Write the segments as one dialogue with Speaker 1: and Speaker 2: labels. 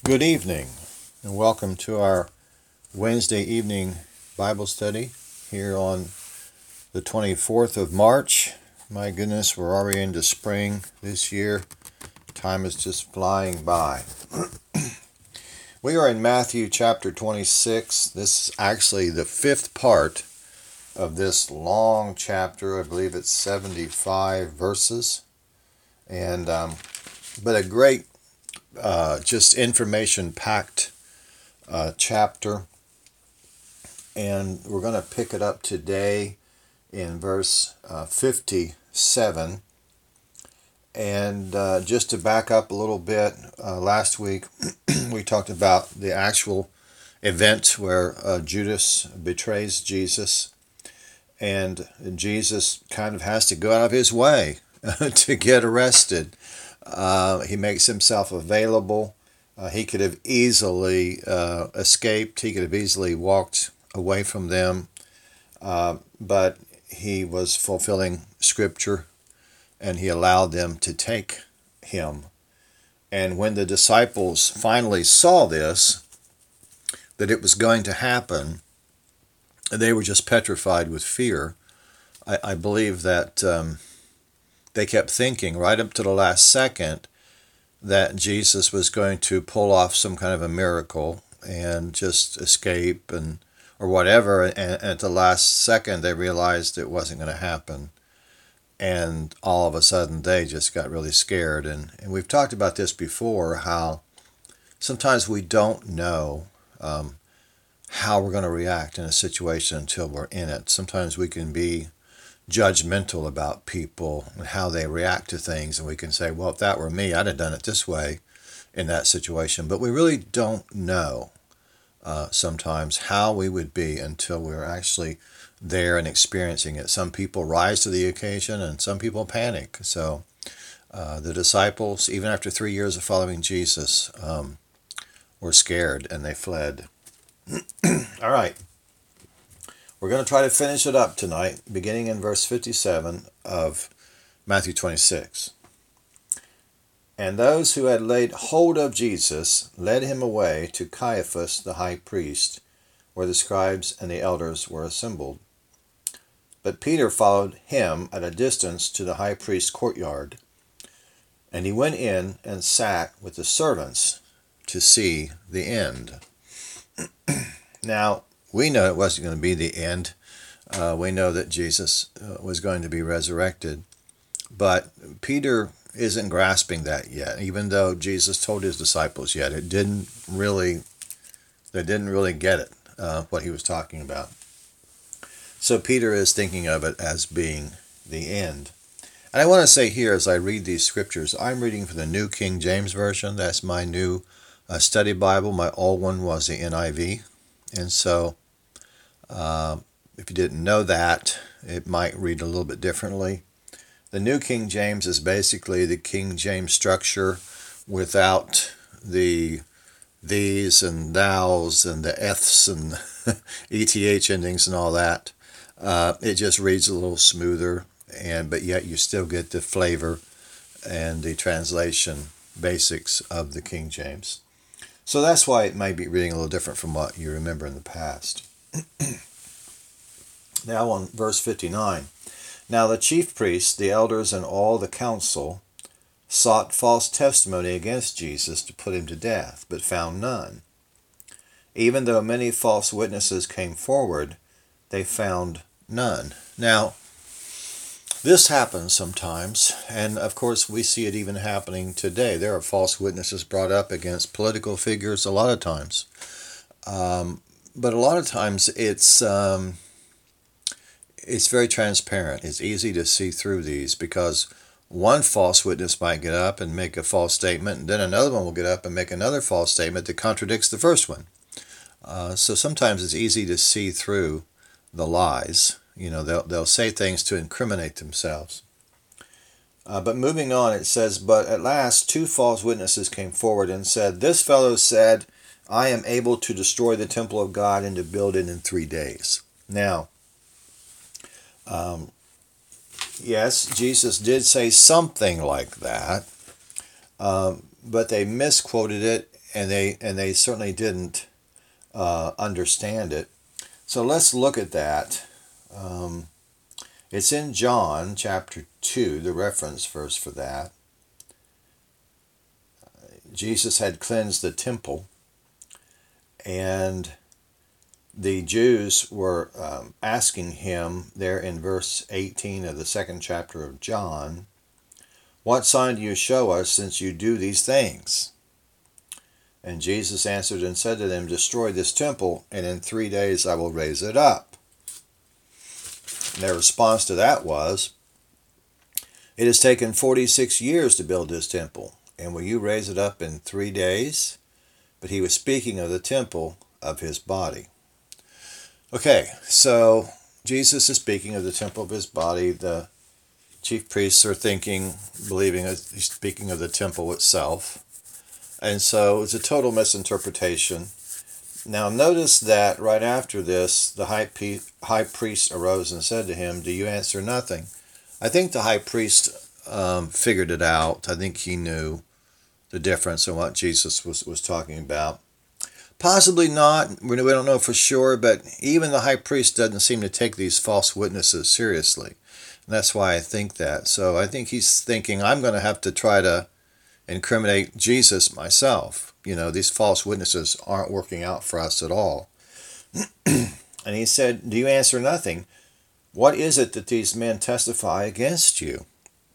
Speaker 1: Good evening, and welcome to our Wednesday evening Bible study here on the 24th of March. My goodness, we're already into spring this year. Time is just flying by. We are in Matthew chapter 26. This is actually the fifth part of this long chapter. I believe it's 75 verses. But a great just information-packed chapter, and we're going to pick it up today in verse 57. And just to back up a little bit, last week we talked about the actual event where Judas betrays Jesus, and Jesus kind of has to go out of his way to get arrested. He makes himself available. He could have easily escaped. He could have easily walked away from them. But he was fulfilling Scripture, and he allowed them to take him. And when the disciples finally saw this, that it was going to happen, they were just petrified with fear. I believe that they kept thinking right up to the last second that Jesus was going to pull off some kind of a miracle and just escape or whatever. And at the last second, they realized it wasn't going to happen. And all of a sudden, they just got really scared. And we've talked about this before, how sometimes we don't know how we're going to react in a situation until we're in it. Sometimes we can be judgmental about people and how they react to things, and we can say, well, if that were me, I'd have done it this way in that situation. But we really don't know sometimes how we would be until we're actually there and experiencing it. Some people rise to the occasion and some people panic. So the disciples, even after 3 years of following Jesus, were scared and they fled. All right. We're going to try to finish it up tonight, beginning in verse 57 of Matthew 26. And those who had laid hold of Jesus led him away to Caiaphas the high priest, where the scribes and the elders were assembled. But Peter followed him at a distance to the high priest's courtyard, and he went in and sat with the servants to see the end. Now, we know it wasn't going to be the end. We know that Jesus was going to be resurrected. But Peter isn't grasping that yet, even though Jesus told his disciples yet. They didn't really get it, what he was talking about. So Peter is thinking of it as being the end. And I want to say here, as I read these scriptures, I'm reading from the New King James Version. That's my new study Bible. My old one was the NIV. And so if you didn't know that, it might read a little bit differently. The New King James is basically the King James structure without the these and thous and the eths and ETH endings and all that. It just reads a little smoother, but yet you still get the flavor and the translation basics of the King James. So that's why it may be reading a little different from what you remember in the past. Now on verse 59. Now the chief priests, the elders, and all the council sought false testimony against Jesus to put him to death, but found none. Even though many false witnesses came forward, they found none. Now, this happens sometimes, and of course we see it even happening today. There are false witnesses brought up against political figures a lot of times. But a lot of times it's very transparent. It's easy to see through these because one false witness might get up and make a false statement, and then another one will get up and make another false statement that contradicts the first one. So sometimes it's easy to see through the lies. You know, they'll say things to incriminate themselves. But moving on, it says, but at last 2 false witnesses came forward and said, this fellow said, I am able to destroy the temple of God and to build it in 3 days. Now, yes, Jesus did say something like that, but they misquoted it they certainly didn't understand it. So let's look at that. It's in John chapter 2, the reference verse for that. Jesus had cleansed the temple, and the Jews were asking him there in verse 18 of the second chapter of John, "What sign do you show us since you do these things?" And Jesus answered and said to them, "Destroy this temple, and in 3 days I will raise it up." And their response to that was, "It has taken 46 years to build this temple, and will you raise it up in 3 days?" But he was speaking of the temple of his body. Okay, so Jesus is speaking of the temple of his body. The chief priests are believing he's speaking of the temple itself. And so it's a total misinterpretation. Now notice that right after this, the high priest arose and said to him, "Do you answer nothing?" I think the high priest figured it out. I think he knew the difference in what Jesus was talking about. Possibly not. We don't know for sure, but even the high priest doesn't seem to take these false witnesses seriously. And that's why I think that. So I think he's thinking, I'm going to have to try to incriminate Jesus myself. These false witnesses aren't working out for us at all. And he said, "Do you answer nothing? What is it that these men testify against you?"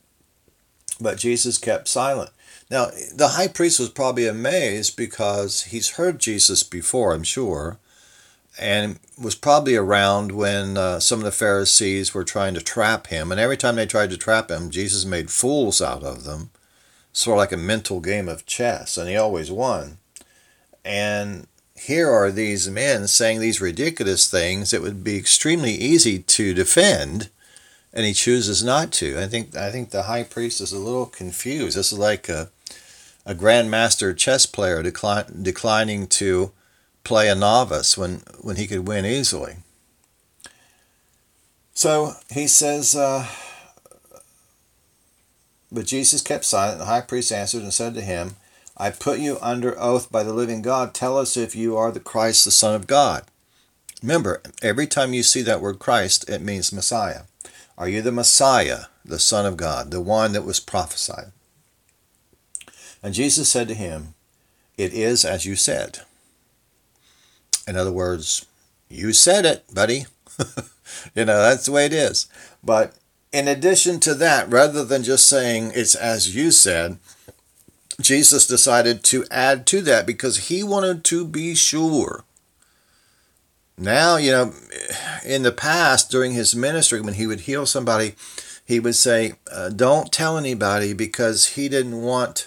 Speaker 1: But Jesus kept silent. Now, the high priest was probably amazed because he's heard Jesus before, I'm sure, and was probably around when some of the Pharisees were trying to trap him. And every time they tried to trap him, Jesus made fools out of them, sort of like a mental game of chess, and he always won. And here are these men saying these ridiculous things that would be extremely easy to defend, and he chooses not to. I think the high priest is a little confused. This is like a grandmaster chess player declining to play a novice when he could win easily. So he says, but Jesus kept silent. The high priest answered and said to him, "I put you under oath by the living God. Tell us if you are the Christ, the Son of God." Remember, every time you see that word Christ, it means Messiah. Are you the Messiah, the Son of God, the one that was prophesied? And Jesus said to him, "It is as you said." In other words, you said it, buddy. That's the way it is. But in addition to that, rather than just saying it's as you said, Jesus decided to add to that because he wanted to be sure. Now, in the past, during his ministry, when he would heal somebody, he would say, "Don't tell anybody," because he didn't want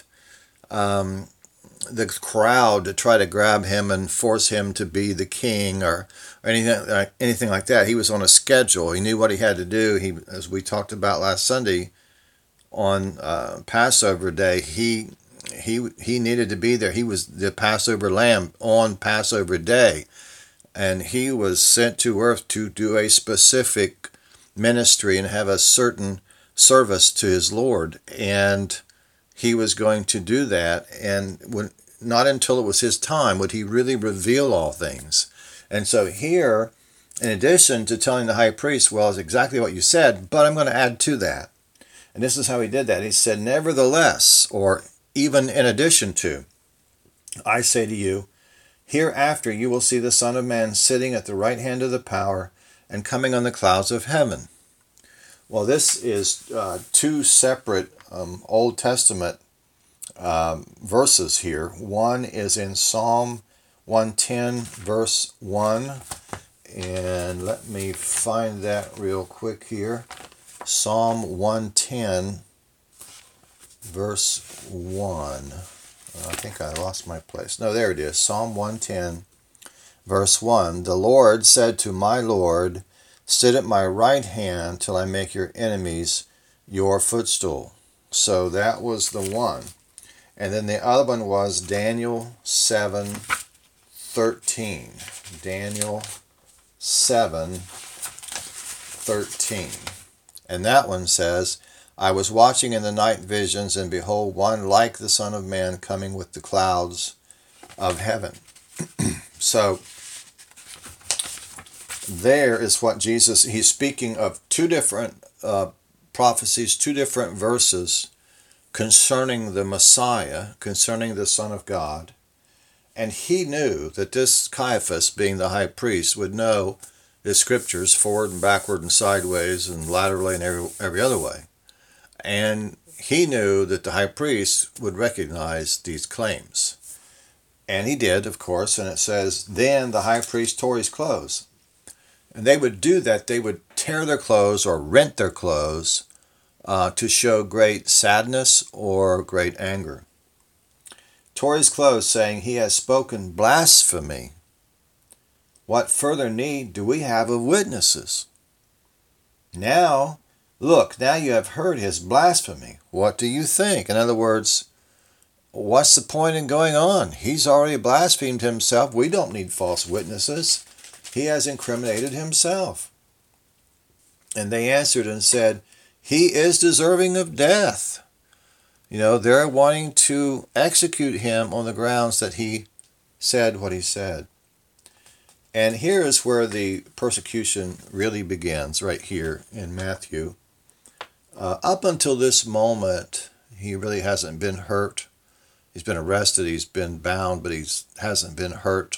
Speaker 1: the crowd to try to grab him and force him to be the king or anything like that. He was on a schedule. He knew what he had to do. As we talked about last Sunday on Passover Day, he needed to be there. He was the Passover lamb on Passover Day, and he was sent to earth to do a specific ministry and have a certain service to his Lord, and he was going to do that, and not until it was his time would he really reveal all things. And so here, in addition to telling the high priest, "Well, it's exactly what you said, but I'm going to add to that." And this is how he did that. He said, "Nevertheless," or even in addition to, "I say to you, hereafter you will see the Son of Man sitting at the right hand of the power and coming on the clouds of heaven." Well, this is two separate Old Testament verses here. One is in Psalm 110, verse 1. And let me find that real quick here. Psalm 110, verse 1. I think I lost my place. No, there it is. Psalm 110, verse 1. "The Lord said to my Lord, sit at my right hand till I make your enemies your footstool." So that was the one. And then the other one was Daniel 7:13. Daniel 7:13. And that one says, "I was watching in the night visions, and behold, one like the Son of Man coming with the clouds of heaven. So there is what Jesus, he's speaking of two different prophecies, two different verses concerning the Messiah, concerning the Son of God. And he knew that this Caiaphas, being the high priest, would know the scriptures forward and backward and sideways and laterally and every other way. And he knew that the high priest would recognize these claims. And he did, of course, and it says, then the high priest tore his clothes. And they would do that. They would tear their clothes or rent their clothes to show great sadness or great anger. Tore his clothes, saying, he has spoken blasphemy. What further need do we have of witnesses? Now, look, now you have heard his blasphemy. What do you think? In other words, what's the point in going on? He's already blasphemed himself. We don't need false witnesses. He has incriminated himself. And they answered and said, he is deserving of death. You know, they're wanting to execute him on the grounds that he said what he said. And here is where the persecution really begins, right here in Matthew. Up until this moment, he really hasn't been hurt. He's been arrested, he's been bound, but he hasn't been hurt.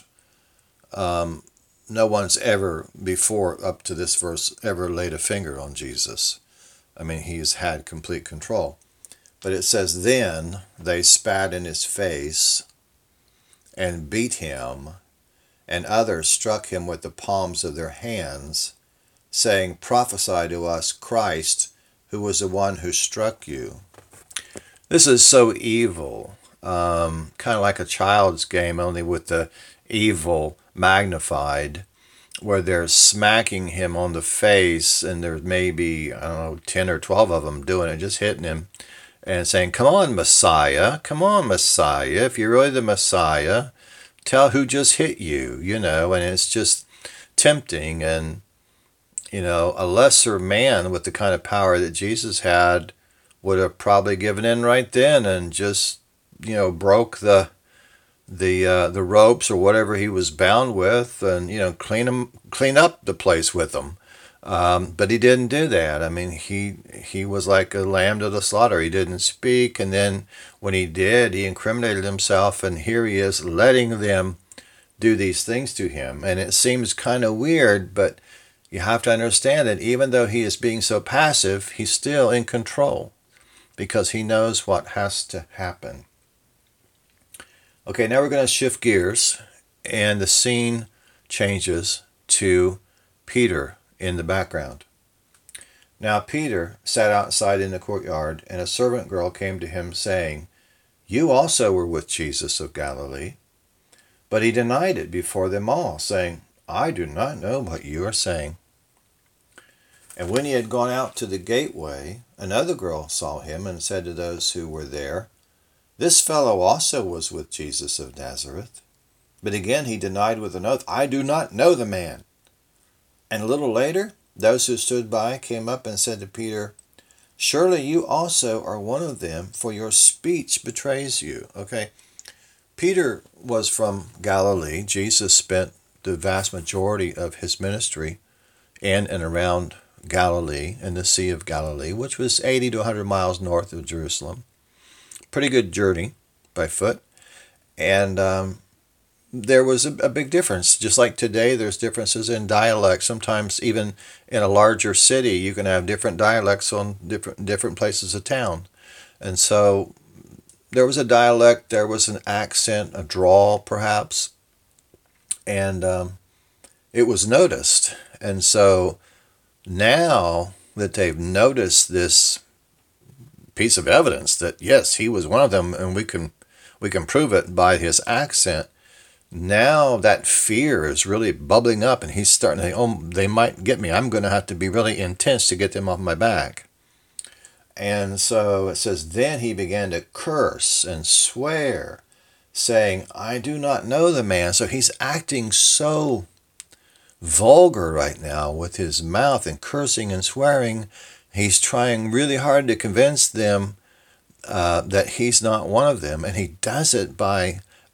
Speaker 1: No one's ever before, up to this verse, ever laid a finger on Jesus. I mean, he's had complete control. But it says, then they spat in his face and beat him, and others struck him with the palms of their hands, saying, prophesy to us, Christ, who was the one who struck you. This is so evil, kind of like a child's game, only with the evil magnified, where they're smacking him on the face, and there's maybe, 10 or 12 of them doing it, just hitting him, and saying, come on, Messiah, if you're really the Messiah, tell who just hit you, and it's just tempting. And, a lesser man with the kind of power that Jesus had would have probably given in right then and just, broke the ropes or whatever he was bound with, and clean up the place with them. But he didn't do that. I mean, he was like a lamb to the slaughter. He didn't speak, and then when he did, he incriminated himself, and here he is letting them do these things to him. And it seems kind of weird, but you have to understand that even though he is being so passive, he's still in control because he knows what has to happen. Okay, now we're going to shift gears, and the scene changes to Peter in the background. Now Peter sat outside in the courtyard, and a servant girl came to him, saying, you also were with Jesus of Galilee. But he denied it before them all, saying, I do not know what you are saying. And when he had gone out to the gateway, another girl saw him and said to those who were there, this fellow also was with Jesus of Nazareth. But again he denied with an oath, I do not know the man. And a little later, those who stood by came up and said to Peter, surely you also are one of them, for your speech betrays you. Okay, Peter was from Galilee. Jesus spent the vast majority of his ministry in and around Galilee, in the Sea of Galilee, which was 80 to 100 miles north of Jerusalem. Pretty good journey by foot. And there was a big difference. Just like today, there's differences in dialect. Sometimes even in a larger city, you can have different dialects on different places of town. And so there was a dialect, there was an accent, a drawl perhaps, and it was noticed. And so now that they've noticed this piece of evidence that yes, he was one of them, and we can prove it by his accent, now that fear is really bubbling up, and he's starting to think, oh, they might get me. I'm going to have to be really intense to get them off my back. And so it says, then he began to curse and swear, saying, I do not know the man. So he's acting so vulgar right now with his mouth and cursing and swearing. He's trying really hard to convince them that he's not one of them. And he does it by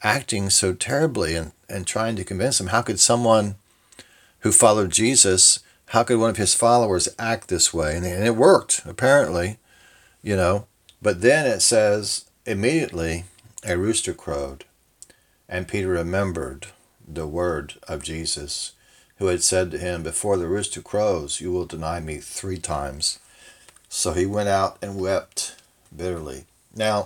Speaker 1: acting so terribly and trying to convince him. How could someone who followed Jesus, how could one of his followers act this way? And it worked, apparently, you know. But then it says, immediately a rooster crowed, and Peter remembered the word of Jesus, who had said to him, before the rooster crows, you will deny me 3 times. So he went out and wept bitterly. Now,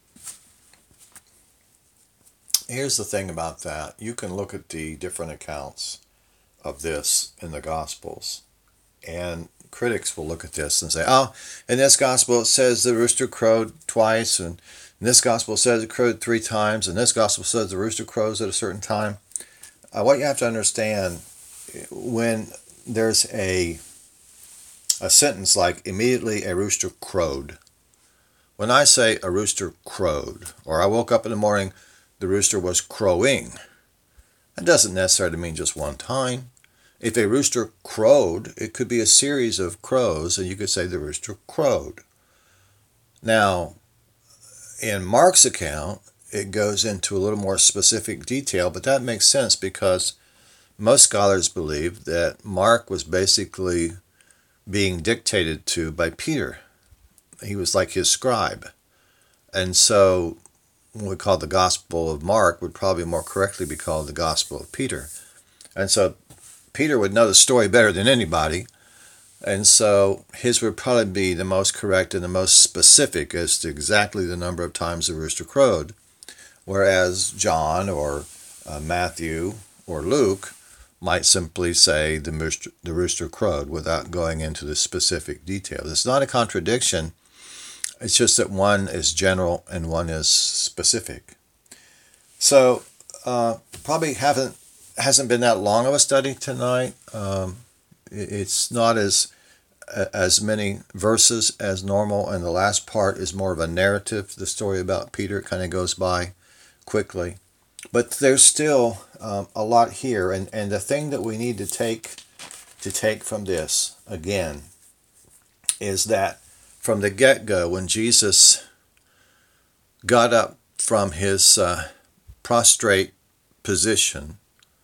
Speaker 1: here's the thing about that. You can look at the different accounts of this in the Gospels, and critics will look at this and say, oh, in this Gospel it says the rooster crowed twice, and in this Gospel it says it crowed 3 times, and this Gospel says the rooster crows at a certain time. What you have to understand, when there's a sentence like, immediately a rooster crowed, when I say a rooster crowed, or I woke up in the morning, the rooster was crowing, that doesn't necessarily mean just one time. If a rooster crowed, it could be a series of crows, and you could say the rooster crowed. Now, in Mark's account, it goes into a little more specific detail, but that makes sense because most scholars believe that Mark was basically being dictated to by Peter. He was like his scribe. And so what we call the Gospel of Mark would probably more correctly be called the Gospel of Peter. And so Peter would know the story better than anybody. And so his would probably be the most correct and the most specific as to exactly the number of times the rooster crowed. Whereas John or Matthew or Luke might simply say the rooster crowed without going into the specific details. It's not a contradiction. It's just that one is general and one is specific. So probably hasn't been that long of a study tonight. It's not as many verses as normal, and the last part is more of a narrative. The story about Peter kind of goes by quickly. But there's still a lot here, and the thing that we need to take from this, again, is that from the get-go, when Jesus got up from his prostrate position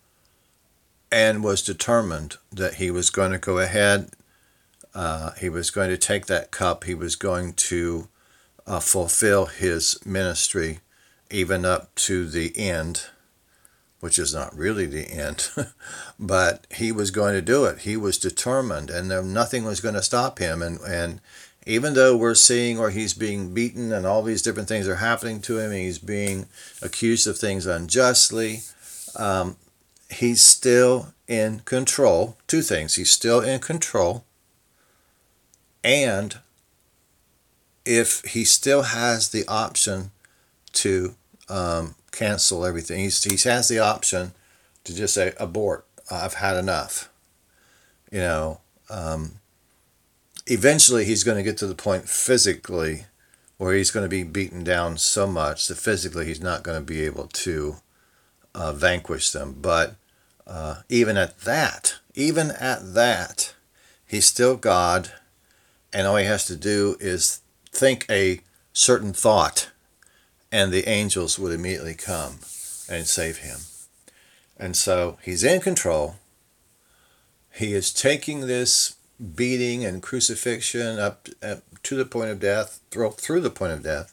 Speaker 1: and was determined that he was going to go ahead, he was going to take that cup, he was going to fulfill his ministry even up to the end, which is not really the end, but he was going to do it. He was determined, and nothing was going to stop him. And even though we're seeing where he's being beaten and all these different things are happening to him, and he's being accused of things unjustly, he's still in control. 2 things. He's still in control, and if he still has the option to cancel everything, he has the option to just say, abort, I've had enough. Eventually he's going to get to the point physically where he's going to be beaten down so much that physically he's not going to be able to vanquish them. But even at that, he's still God, and all he has to do is think a certain thought, and the angels would immediately come and save him. And so he's in control. He is taking this beating and crucifixion up to the point of death, through the point of death,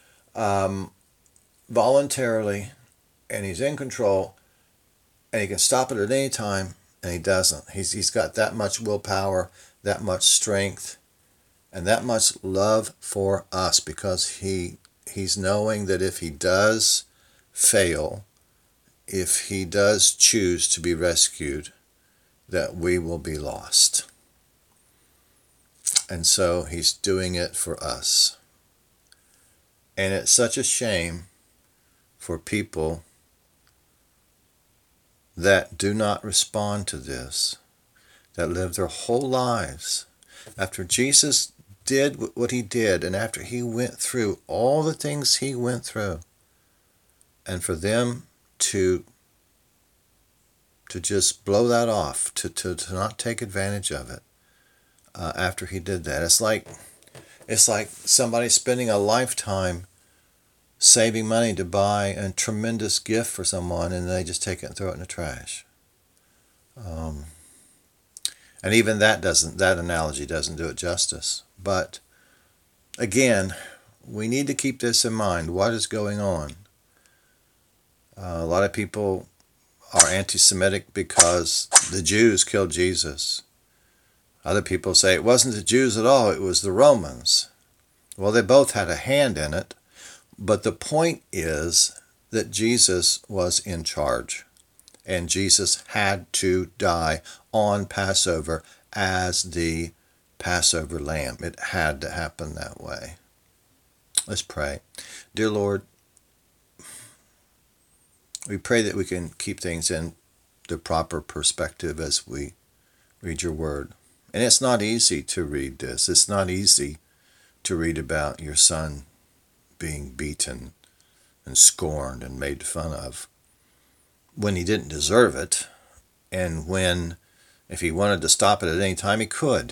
Speaker 1: voluntarily, and he's in control, and he can stop it at any time, and he doesn't. He's got that much willpower, that much strength, and that much love for us, because he's knowing that if he does fail, if he does choose to be rescued, that we will be lost. And so he's doing it for us. And it's such a shame for people that do not respond to this, that live their whole lives after Jesus did what he did, and after he went through all the things he went through, and for them to just blow that off, to not take advantage of it after he did that. It's like somebody spending a lifetime saving money to buy a tremendous gift for someone, and they just take it and throw it in the trash. And even that analogy doesn't do it justice. But again, we need to keep this in mind. What is going on? A lot of people are anti-Semitic because the Jews killed Jesus. Other people say it wasn't the Jews at all, it was the Romans. Well, they both had a hand in it, but the point is that Jesus was in charge, and Jesus had to die on Passover as the Passover lamb. It had to happen that way. Let's pray. Dear Lord, we pray that we can keep things in the proper perspective as we read your word. And it's not easy to read this. It's not easy to read about your son being beaten and scorned and made fun of when he didn't deserve it, and when, if he wanted to stop it at any time, he could.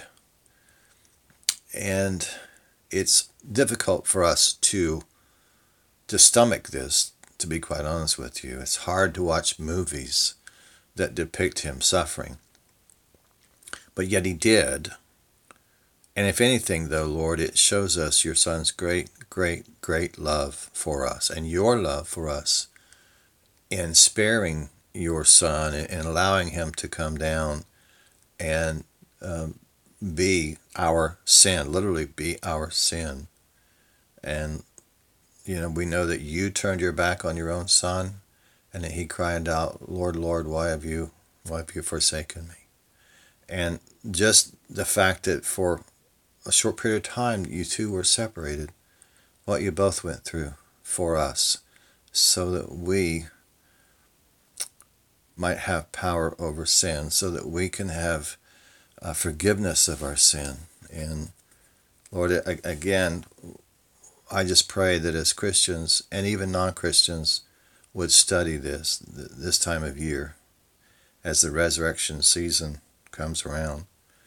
Speaker 1: And it's difficult for us to stomach this, to be quite honest with you. It's hard to watch movies that depict him suffering. But yet he did. And if anything, though, Lord, it shows us your son's great, great, great love for us, and your love for us in sparing your son and allowing him to come down and be our sin, literally be our sin. And, we know that you turned your back on your own son, and that he cried out, Lord, Lord, why have you forsaken me? And just the fact that for a short period of time you two were separated, what you both went through for us, so that we might have power over sin, so that we can have forgiveness of our sin. And Lord, again, I just pray that as Christians and even non-Christians would study this time of year as the resurrection season comes around.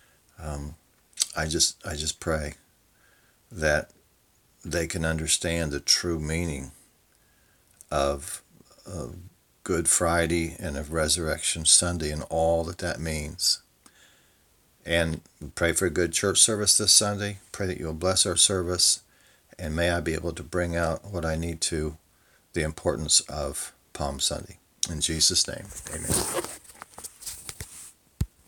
Speaker 1: I just pray that they can understand the true meaning of Good Friday and of Resurrection Sunday and all that means. And pray for a good church service this Sunday. Pray that you'll bless our service, and may I be able to bring out what I need to, the importance of Palm Sunday. In Jesus' name, amen.